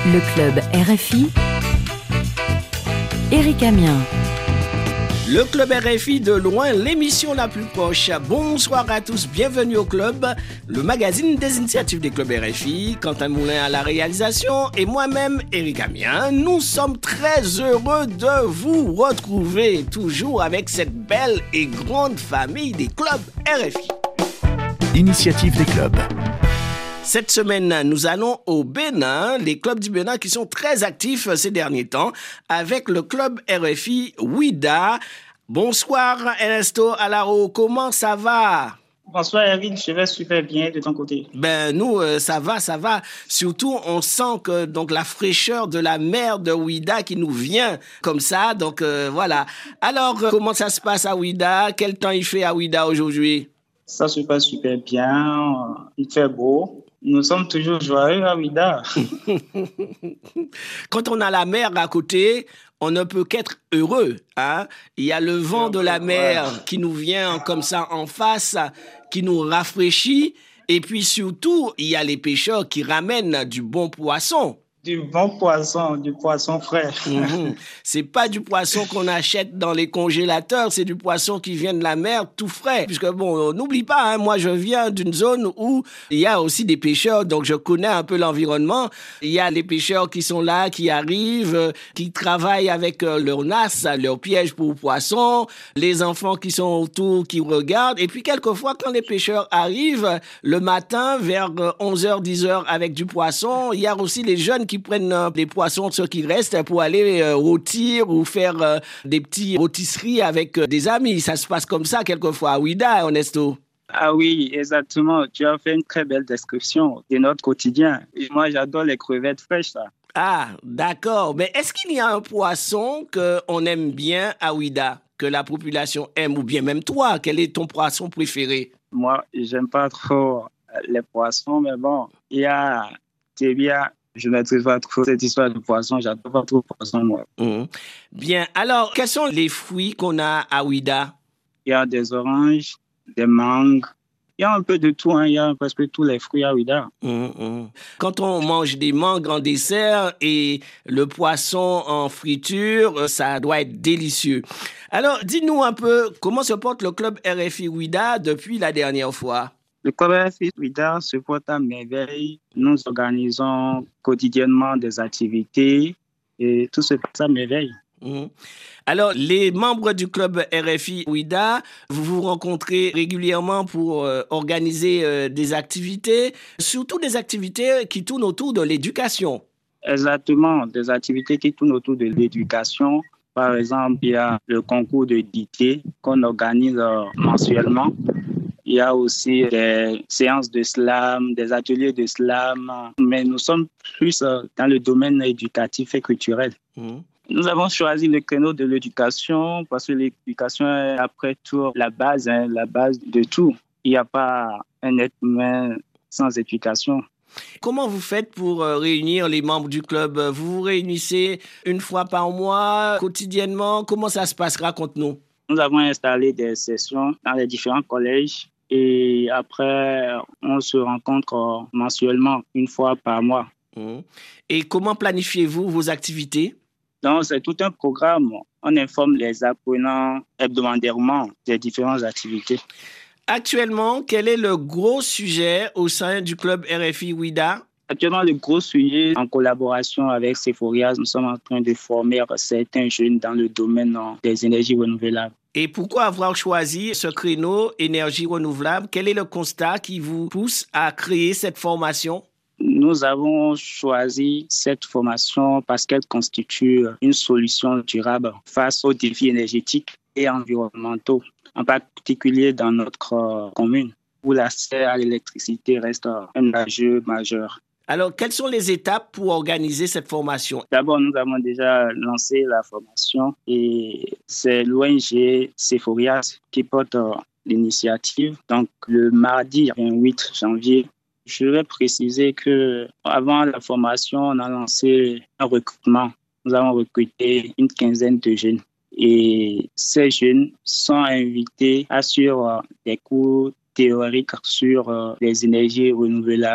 Le club RFI, Éric Amiens. Le club RFI de loin, l'émission la plus proche. Bonsoir à tous, bienvenue au club, le magazine des initiatives des clubs RFI. Quentin Moulin à la réalisation et moi-même, Éric Amiens. Nous sommes très heureux de vous retrouver toujours avec cette belle et grande famille des clubs RFI. Initiative des clubs. Cette semaine, nous allons au Bénin, les clubs du Bénin qui sont très actifs ces derniers temps, avec le club RFI Ouida. Bonsoir Ernesto Alaro, comment ça va? Bonsoir Eric, je vais super bien de ton côté. Nous, ça va. Surtout, on sent que donc la fraîcheur de la mer de Ouida qui nous vient comme ça, donc voilà. Alors, comment ça se passe à Ouida? Quel temps il fait à Ouida aujourd'hui? Ça se passe super bien, il fait beau. Nous sommes toujours joyeux à Ouida. Quand on a la mer à côté, on ne peut qu'être heureux. Hein? Il y a le vent de la mer qui nous vient comme ça en face, qui nous rafraîchit. Et puis surtout, il y a les pêcheurs qui ramènent du bon poisson. Du bon poisson, du poisson frais. C'est pas du poisson qu'on achète dans les congélateurs, c'est du poisson qui vient de la mer tout frais. Puisque bon, n'oublie pas, hein, moi je viens d'une zone où il y a aussi des pêcheurs, donc je connais un peu l'environnement. Il y a les pêcheurs qui sont là, qui arrivent, qui travaillent avec leur nasse, leur piège pour poissons, les enfants qui sont autour, qui regardent. Et puis quelquefois, quand les pêcheurs arrivent, le matin vers 11h, 10h avec du poisson, il y a aussi les jeunes qui prennent des poissons, ceux qui restent, pour aller rôtir ou faire des petits rôtisseries avec des amis. Ça se passe comme ça quelquefois à Ouida, Ernesto. Ah oui, exactement. Tu as fait une très belle description de notre quotidien. Et moi, j'adore les crevettes fraîches, là. Ah, d'accord. Mais est-ce qu'il y a un poisson qu'on aime bien à Ouida, que la population aime, ou bien même toi? Quel est ton poisson préféré? Moi, j'aime pas trop les poissons, mais bon, il y a tibia. Je ne maîtrise pas trop cette histoire de poisson. J'adore pas trop le poisson, moi. Bien. Alors, quels sont les fruits qu'on a à Ouida? Il y a des oranges, des mangues. Il y a un peu de tout. Hein. Il y a presque tous les fruits à Ouida. Quand on mange des mangues en dessert et le poisson en friture, ça doit être délicieux. Alors, dis-nous un peu comment se porte le club RFI Ouida depuis la dernière fois? Le club RFI Ouida se porte à merveille. Nous organisons quotidiennement des activités et tout se passe à merveille. Alors, les membres du club RFI Ouida, vous vous rencontrez régulièrement pour organiser des activités, surtout des activités qui tournent autour de l'éducation. Exactement, des activités qui tournent autour de l'éducation. Par exemple, il y a le concours de dictée qu'on organise mensuellement. Il y a aussi des séances de slam, des ateliers de slam, mais nous sommes plus dans le domaine éducatif et culturel. Nous avons choisi le créneau de l'éducation parce que l'éducation est après tout la base de tout. Il n'y a pas un être humain sans éducation. Comment vous faites pour réunir les membres du club? Vous vous réunissez une fois par mois, quotidiennement? Comment ça se passe? Raconte-nous. Nous avons installé des sessions dans les différents collèges. Et après, on se rencontre mensuellement, une fois par mois. Et comment planifiez-vous vos activités? Donc, c'est tout un programme. On informe les apprenants hebdomadairement des différentes activités. Actuellement, quel est le gros sujet au sein du club RFI Ouida? Actuellement, le gros sujet, en collaboration avec Sephorias, nous sommes en train de former certains jeunes dans le domaine des énergies renouvelables. Et pourquoi avoir choisi ce créneau énergie renouvelable? Quel est le constat qui vous pousse à créer cette formation? Nous avons choisi cette formation parce qu'elle constitue une solution durable face aux défis énergétiques et environnementaux, en particulier dans notre commune, où l'accès à l'électricité reste un enjeu majeur. Alors, quelles sont les étapes pour organiser cette formation? D'abord, nous avons déjà lancé la formation et c'est l'ONG Sephorias qui porte l'initiative. Donc, le mardi 28 janvier, je vais préciser qu'avant la formation, on a lancé un recrutement. Nous avons recruté une quinzaine de jeunes. Et ces jeunes sont invités à suivre des cours théoriques sur les énergies renouvelables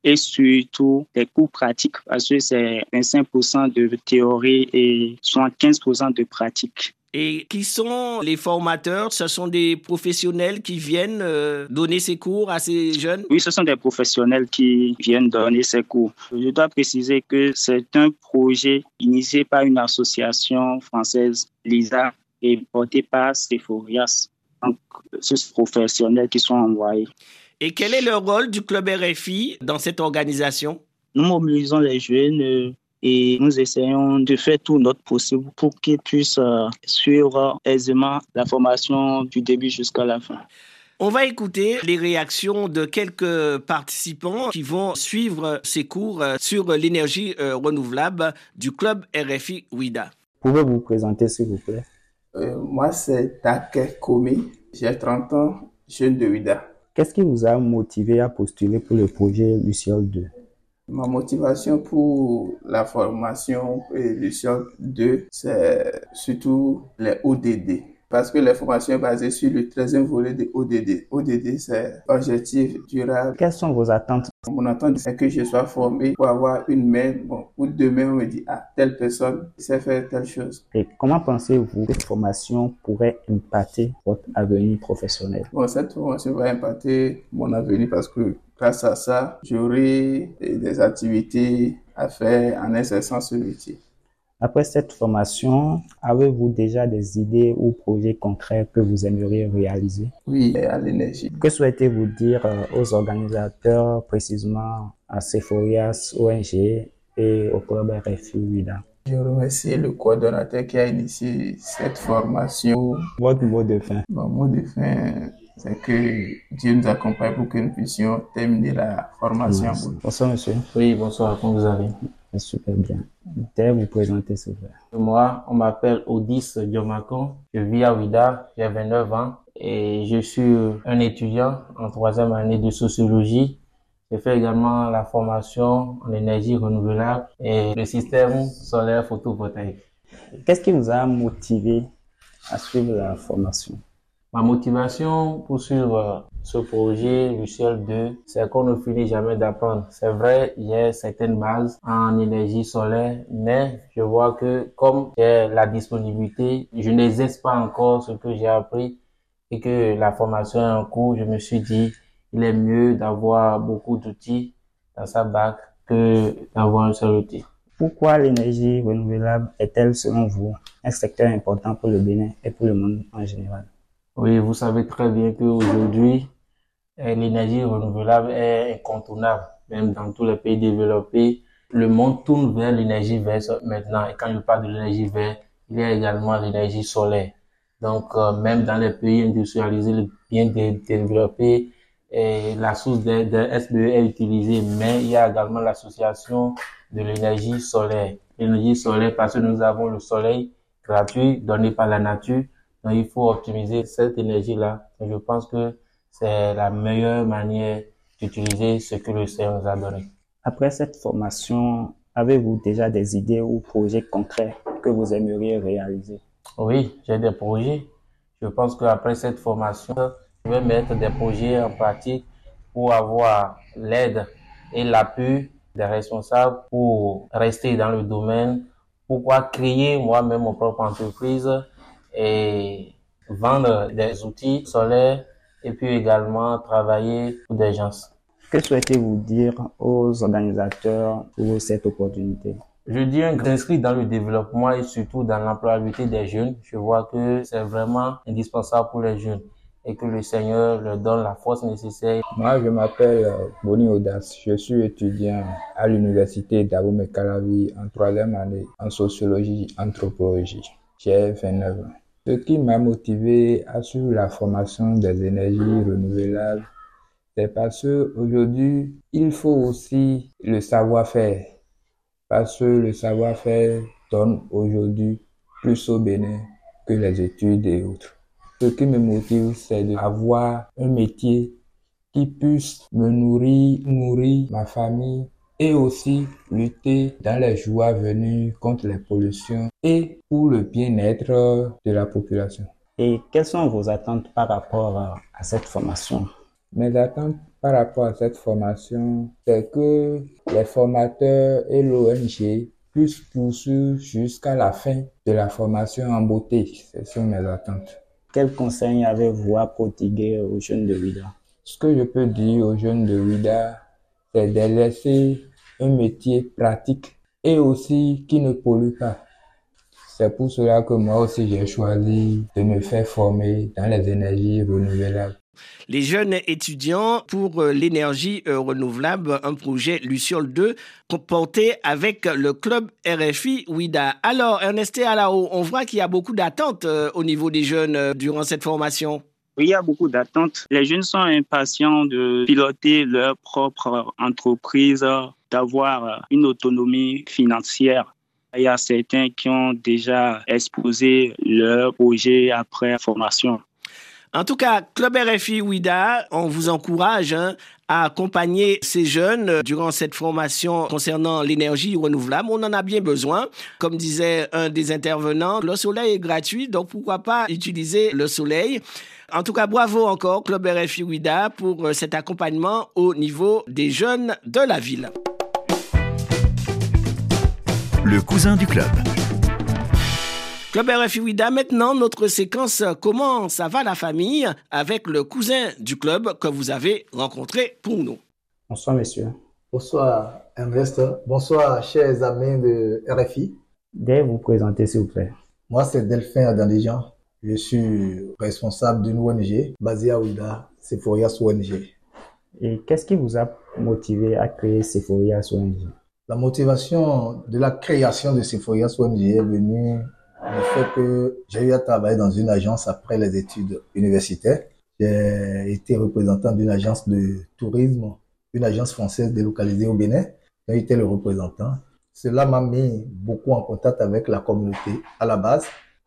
et surtout des cours pratiques parce que c'est 25% de théorie et 75% de pratique. Et qui sont les formateurs? Ce sont des professionnels qui viennent donner ces cours à ces jeunes? Oui, ce sont des professionnels qui viennent donner ces cours. Je dois préciser que c'est un projet initié par une association française, LISA, et porté par Sephorias. Donc, ce sont des professionnels qui sont envoyés. Et quel est le rôle du club RFI dans cette organisation? Nous mobilisons les jeunes et nous essayons de faire tout notre possible pour qu'ils puissent suivre aisément la formation du début jusqu'à la fin. On va écouter les réactions de quelques participants qui vont suivre ces cours sur l'énergie renouvelable du club RFI Ouida. Pouvez-vous vous présenter, s'il vous plaît? Moi, c'est Take Komi. J'ai 30 ans, jeune de Ouida. Qu'est-ce qui vous a motivé à postuler pour le projet Luciole 2? Ma motivation pour la formation Luciole 2, c'est surtout les ODD. Parce que la formation est basée sur le 13e volet de ODD. ODD, c'est objectif durable. Quelles sont vos attentes? Mon attente, c'est que je sois formé pour avoir une main. Ou demain, on me dit, telle personne sait faire telle chose. Et comment pensez-vous que cette formation pourrait impacter votre avenir professionnel? Cette formation va impacter mon avenir parce que grâce à ça, j'aurai des activités à faire en exerçant ce métier. Après cette formation, avez-vous déjà des idées ou projets concrets que vous aimeriez réaliser? Oui, à l'énergie. Que souhaitez-vous dire aux organisateurs, précisément à Sephorias ONG et au club RFI Ouida? Je remercie le coordonnateur qui a initié cette formation. Votre mot de fin? Mon mot de fin, c'est que Dieu nous accompagne pour que nous puissions terminer la formation. Merci. Bonsoir, monsieur. Oui, bonsoir, comment vous allez? Super bien. Vous vous présenter, s'il vous plaît. Moi, on m'appelle Odis Diomacon. Je vis à Ouida, j'ai 29 ans et je suis un étudiant en 3e année de sociologie. J'ai fait également la formation en énergie renouvelable et le système solaire photovoltaïque. Qu'est-ce qui vous a motivé à suivre la formation? Ma motivation pour suivre ce projet Luciole 2, c'est qu'on ne finit jamais d'apprendre. C'est vrai, j'ai certaines bases en énergie solaire, mais je vois que comme j'ai la disponibilité, je n'exerce pas encore ce que j'ai appris et que la formation est en cours. Je me suis dit, il est mieux d'avoir beaucoup d'outils dans sa bac que d'avoir un seul outil. Pourquoi l'énergie renouvelable est-elle, selon vous, un secteur important pour le Bénin et pour le monde en général? Oui, vous savez très bien qu'aujourd'hui, l'énergie renouvelable est incontournable. Même dans tous les pays développés, le monde tourne vers l'énergie verte maintenant. Et quand je parle de l'énergie verte, il y a également l'énergie solaire. Donc, même dans les pays industrialisés, bien développés, la source de SBE est utilisée. Mais il y a également l'association de l'énergie solaire. L'énergie solaire parce que nous avons le soleil gratuit donné par la nature. Donc, il faut optimiser cette énergie-là. Je pense que c'est la meilleure manière d'utiliser ce que le Seigneur nous a donné. Après cette formation, avez-vous déjà des idées ou projets concrets que vous aimeriez réaliser? Oui, j'ai des projets. Je pense qu'après cette formation, je vais mettre des projets en pratique pour avoir l'aide et l'appui des responsables pour rester dans le domaine, pourquoi créer moi-même mon propre entreprise et vendre des outils solaires et puis également travailler pour des gens. Que souhaitez-vous dire aux organisateurs pour cette opportunité? Je dis un grand inscrit dans le développement et surtout dans l'employabilité des jeunes. Je vois que c'est vraiment indispensable pour les jeunes et que le Seigneur leur donne la force nécessaire. Moi, je m'appelle Boni Odas. Je suis étudiant à l'université d'Abomey Calavi en 3e année en sociologie anthropologie. J'ai 29 ans. Ce qui m'a motivé à suivre la formation des énergies renouvelables, c'est parce qu'aujourd'hui, il faut aussi le savoir-faire. Parce que le savoir-faire donne aujourd'hui plus au Bénin que les études et autres. Ce qui me motive, c'est d'avoir un métier qui puisse me nourrir ma famille et aussi lutter dans les jours à venir contre les pollutions et pour le bien-être de la population. Et quelles sont vos attentes par rapport à cette formation? Mes attentes par par rapport à cette formation, c'est que les formateurs et l'ONG puissent poursuivre jusqu'à la fin de la formation en beauté. Ce sont mes attentes. Quel conseil avez-vous à prodiguer aux jeunes de Ouidah? Ce que je peux dire aux jeunes de Ouidah, c'est de laisser un métier pratique et aussi qui ne pollue pas. C'est pour cela que moi aussi j'ai choisi de me faire former dans les énergies renouvelables. Les jeunes étudiants pour l'énergie renouvelable, un projet Luciole 2 porté avec le club RFI Ouidah. Alors, Ernest Alao, on voit qu'il y a beaucoup d'attentes au niveau des jeunes durant cette formation. Oui, il y a beaucoup d'attentes. Les jeunes sont impatients de piloter leur propre entreprise, d'avoir une autonomie financière. Il y a certains qui ont déjà exposé leur projet après formation. En tout cas, Club RFI Ouidah, on vous encourage à accompagner ces jeunes durant cette formation concernant l'énergie renouvelable. On en a bien besoin. Comme disait un des intervenants, le soleil est gratuit, donc pourquoi pas utiliser le soleil. En tout cas, bravo encore Club RFI Ouidah pour cet accompagnement au niveau des jeunes de la ville. Le cousin du club. Club RFI Ouidah, maintenant notre séquence Comment ça va la famille avec le cousin du club que vous avez rencontré pour nous. Bonsoir monsieur. Bonsoir Ernest. Bonsoir chers amis de RFI. Veuillez vous présenter s'il vous plaît. Moi c'est Delphin Adandijan. Je suis responsable d'une ONG basée à Ouidah, Sephorias ONG. Et qu'est-ce qui vous a motivé à créer Sephorias ONG? La motivation de la création de Sephorias ONG est venue du fait que j'ai eu à travailler dans une agence après les études universitaires. J'ai été représentant d'une agence de tourisme, une agence française délocalisée au Bénin. J'ai été le représentant. Cela m'a mis beaucoup en contact avec la communauté à la base.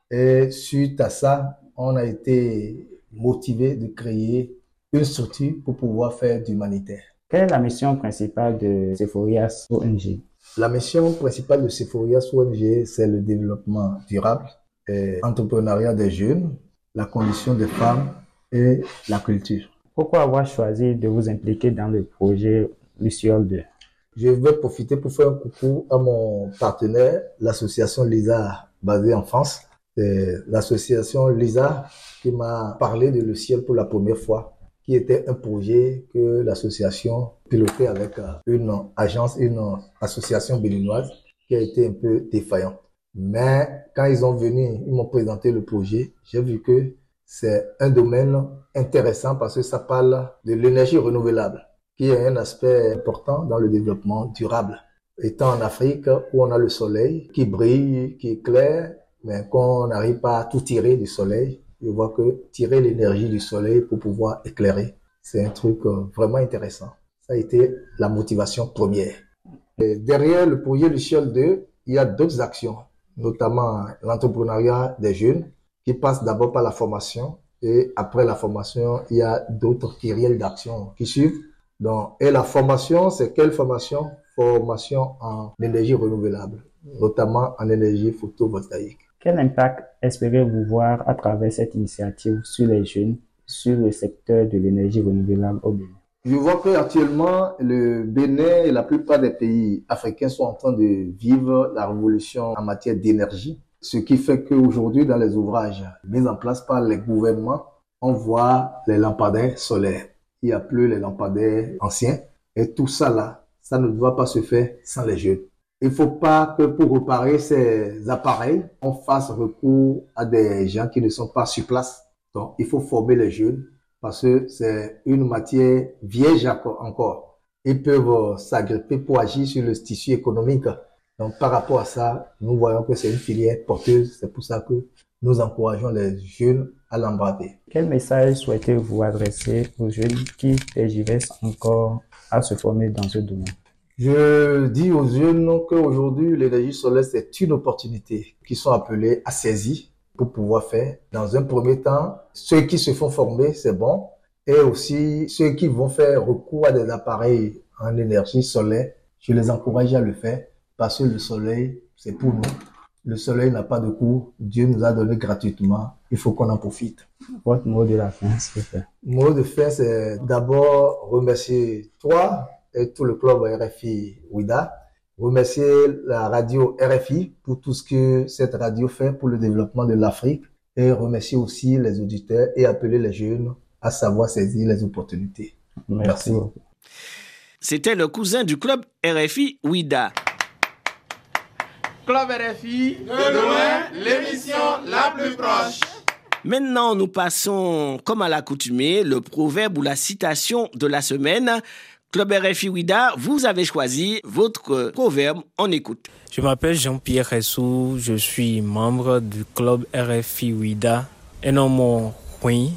Et suite à ça, on a été motivé de créer une structure pour pouvoir faire d'humanitaire. Quelle est la mission principale de Sephorias ONG? La mission principale de Sephorias ONG, c'est le développement durable, l'entrepreneuriat des jeunes, la condition des femmes et la culture. Pourquoi avoir choisi de vous impliquer dans le projet Luciole 2? Je vais profiter pour faire un coucou à mon partenaire, l'association LISA basée en France. C'est l'association LISA qui m'a parlé de Luciole pour la première fois, qui était un projet que l'association pilotait avec une agence, une association béninoise qui a été un peu défaillante. Mais quand ils sont venus, ils m'ont présenté le projet, j'ai vu que c'est un domaine intéressant parce que ça parle de l'énergie renouvelable, qui est un aspect important dans le développement durable. Étant en Afrique où on a le soleil qui brille, qui éclaire, mais qu'on n'arrive pas à tout tirer du soleil, je vois que tirer l'énergie du soleil pour pouvoir éclairer, c'est un truc vraiment intéressant. Ça a été la motivation première. Et derrière le projet Luciole 2, il y a d'autres actions, notamment l'entrepreneuriat des jeunes, qui passe d'abord par la formation. Et après la formation, il y a d'autres kyrielles d'actions qui suivent. Donc, et la formation, c'est quelle formation? Formation en énergie renouvelable, notamment en énergie photovoltaïque. Quel impact espérez-vous voir à travers cette initiative sur les jeunes, sur le secteur de l'énergie renouvelable au Bénin? Je vois qu'actuellement, le Bénin et la plupart des pays africains sont en train de vivre la révolution en matière d'énergie. Ce qui fait qu'aujourd'hui, dans les ouvrages mis en place par les gouvernements, on voit les lampadaires solaires. Il n'y a plus les lampadaires anciens. Et tout ça là, ça ne doit pas se faire sans les jeunes. Il ne faut pas que pour réparer ces appareils, on fasse recours à des gens qui ne sont pas sur place. Donc, il faut former les jeunes parce que c'est une matière vierge encore. Ils peuvent s'agripper pour agir sur le tissu économique. Donc, par rapport à ça, nous voyons que c'est une filière porteuse. C'est pour ça que nous encourageons les jeunes à l'embraver. Quel message souhaitez-vous adresser aux jeunes qui désirent encore à se former dans ce domaine? Je dis aux jeunes qu'aujourd'hui, l'énergie solaire, c'est une opportunité qu'ils sont appelés à saisir pour pouvoir faire. Dans un premier temps, ceux qui se font former, c'est bon. Et aussi, ceux qui vont faire recours à des appareils en énergie solaire, je les encourage à le faire parce que le soleil, c'est pour nous. Le soleil n'a pas de coût. Dieu nous a donné gratuitement il faut qu'on en profite. Votre mot de la fin, s'il vous plaît. Mot de fin, c'est d'abord remercier toi et tout le club RFI Ouida. Remercier la radio RFI pour tout ce que cette radio fait pour le développement de l'Afrique et remercier aussi les auditeurs et appeler les jeunes à savoir saisir les opportunités. Merci. C'était le cousin du club RFI Ouida. Club RFI, de loin, l'émission la plus proche. Maintenant, nous passons, comme à l'accoutumée, le proverbe ou la citation de la semaine. Club RFI Ouida, vous avez choisi votre proverbe. On écoute. Je m'appelle Jean-Pierre Ressou, je suis membre du club RFI Ouida. Et non, mon oui,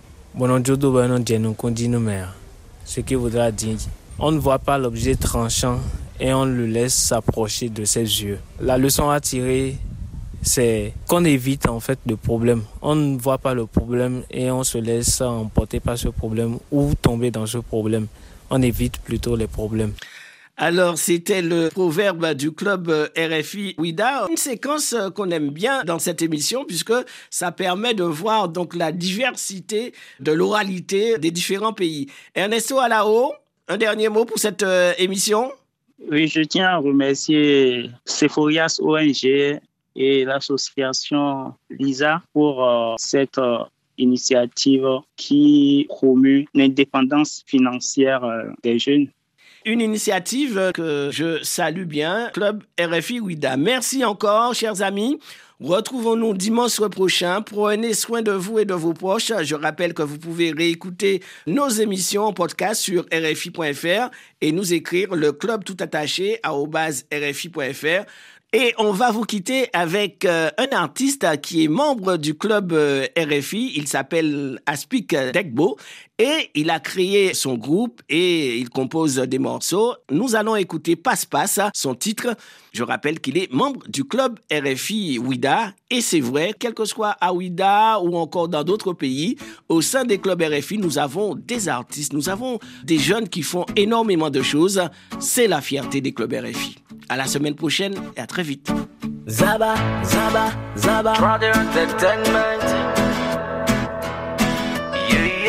ce qui voudra dire, on ne voit pas l'objet tranchant et on le laisse s'approcher de ses yeux. La leçon à tirer, c'est qu'on évite en fait le problème. On ne voit pas le problème et on se laisse emporter par ce problème ou tomber dans ce problème. On évite plutôt les problèmes. Alors, c'était le proverbe du club RFI Ouida. Une séquence qu'on aime bien dans cette émission puisque ça permet de voir donc la diversité de l'oralité des différents pays. Ernesto Alao, un dernier mot pour cette émission? Oui, je tiens à remercier Sephorias ONG et l'association LISA pour cette initiative qui promeut l'indépendance financière des jeunes. Une initiative que je salue bien, Club RFI Ouida. Merci encore, chers amis. Retrouvons-nous dimanche prochain. Prenez soin de vous et de vos proches. Je rappelle que vous pouvez réécouter nos émissions en podcast sur rfi.fr et nous écrire le club tout attaché @rfi.fr. Et on va vous quitter avec un artiste qui est membre du club RFI. Il s'appelle Aspik Dekbo et il a créé son groupe et il compose des morceaux. Nous allons écouter Passe Passe, son titre. Je rappelle qu'il est membre du club RFI Ouida. Et c'est vrai, quel que soit à Ouida ou encore dans d'autres pays, au sein des clubs RFI, nous avons des artistes, nous avons des jeunes qui font énormément de choses. C'est la fierté des clubs RFI. À la semaine prochaine et à très vite. Zaba, Zaba, Zaba, Brother Entertainment. Yeah,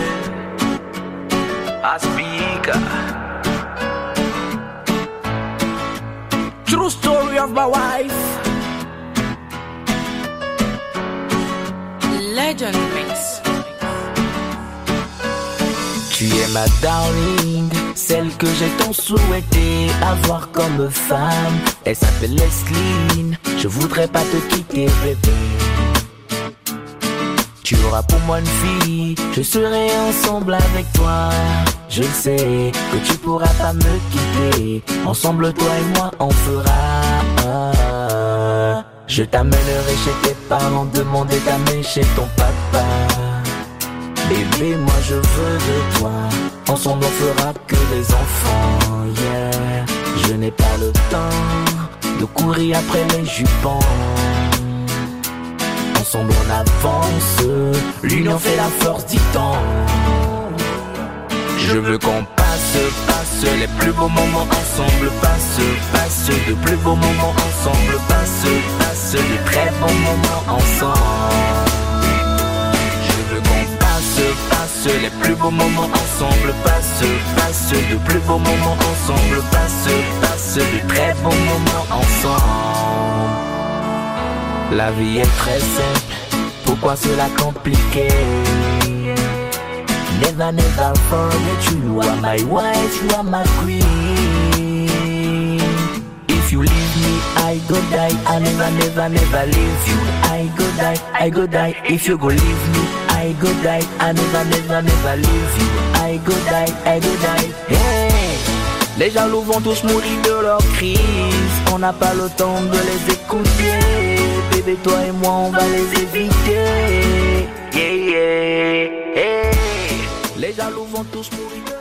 yeah. Aspika. True story of my wife. Legend Mix. Tu es ma darling, celle que j'ai tant souhaité avoir comme femme. Elle s'appelle Leslie, je voudrais pas te quitter bébé. Tu auras pour moi une fille, je serai ensemble avec toi. Je sais que tu pourras pas me quitter. Ensemble toi et moi on fera. Je t'amènerai chez tes parents, demander ta main chez ton papa. Bébé, moi je veux de toi. Ensemble on fera que des enfants, yeah. Je n'ai pas le temps de courir après les jupons. Ensemble on avance, l'union fait la force, dit-on. Je veux qu'on passe les plus beaux moments ensemble. Passe de plus beaux moments ensemble. Passe de très bons moments ensemble. Passe les plus beaux moments ensemble. Passe de plus beaux moments ensemble. Passe de très bons moments ensemble. La vie est très simple, pourquoi cela compliquer? Never, never forget you, you are my wife, you are my queen. If you leave me, I go die, I never, never, never leave you. I go die, if you go leave me, I go die, I never, never, never leave you. I go die, hey. Les jaloux vont tous mourir de leur crise. On n'a pas le temps de les écouter. Bébé, toi et moi, on va les éviter. Yeah, yeah, hey. Les jaloux vont tous mourir de